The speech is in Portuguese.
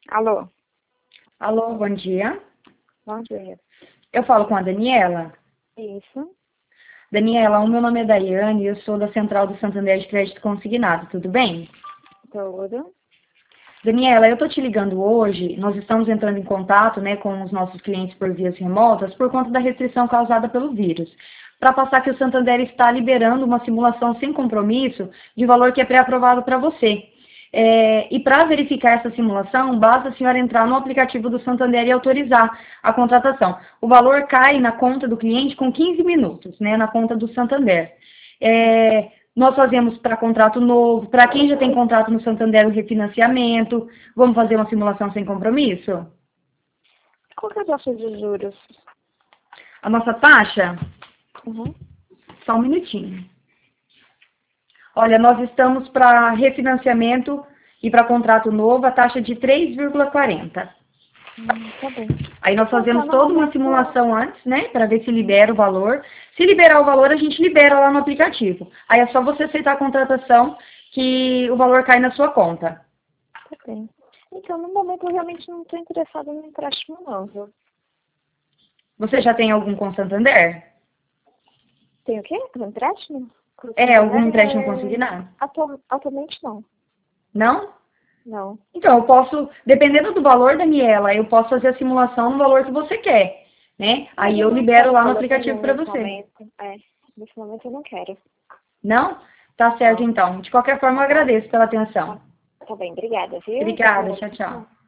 Alô, Alô, bom dia. bom dia. Eu falo com a Daniela. Isso, Daniela, o meu nome é Daiane e eu sou da Central do Santander de Crédito Consignado, tudo bem? tudo. Daniela, eu estou te ligando hoje, nós estamos entrando em contato, né, com os nossos clientes por vias remotas por conta da restrição causada pelo vírus, para passar que o Santander está liberando uma simulação sem compromisso de valor que é pré-aprovado para você. E para verificar essa simulação, basta a senhora entrar no aplicativo do Santander e autorizar a contratação. O valor cai na conta do cliente com 15 minutos, né, na conta do Santander. Nós fazemos para contrato novo, para quem já tem contrato no Santander, o refinanciamento. Vamos fazer uma simulação sem compromisso? Qual que é a taxa de juros? A nossa taxa, Uhum. só um minutinho. Olha, nós estamos para refinanciamento e para contrato novo, a taxa de 3,40. Tá bem. Aí nós Então, tá, fazemos toda uma normalmente, simulação antes, né, para ver se libera o valor. Se liberar o valor, a gente libera lá no aplicativo. Aí é só você aceitar a contratação que o valor cai na sua conta. tá bem. Então, no momento, eu realmente não estou interessada no empréstimo, não, viu? Você já tem algum com Santander? Tem o quê? No empréstimo? Algum empréstimo consignado? Atualmente, não. Não? Não. Então, eu posso, dependendo do valor, Daniela, eu posso fazer a simulação no valor que você quer, né? Mas Aí eu eu não libero quero lá no falar aplicativo nenhum para nesse você. momento. Nesse momento eu não quero. Não? Tá certo, Não. então. De qualquer forma, eu Tá bom. agradeço pela atenção. Tá bem, obrigada, viu? Obrigada, tchau, tchau.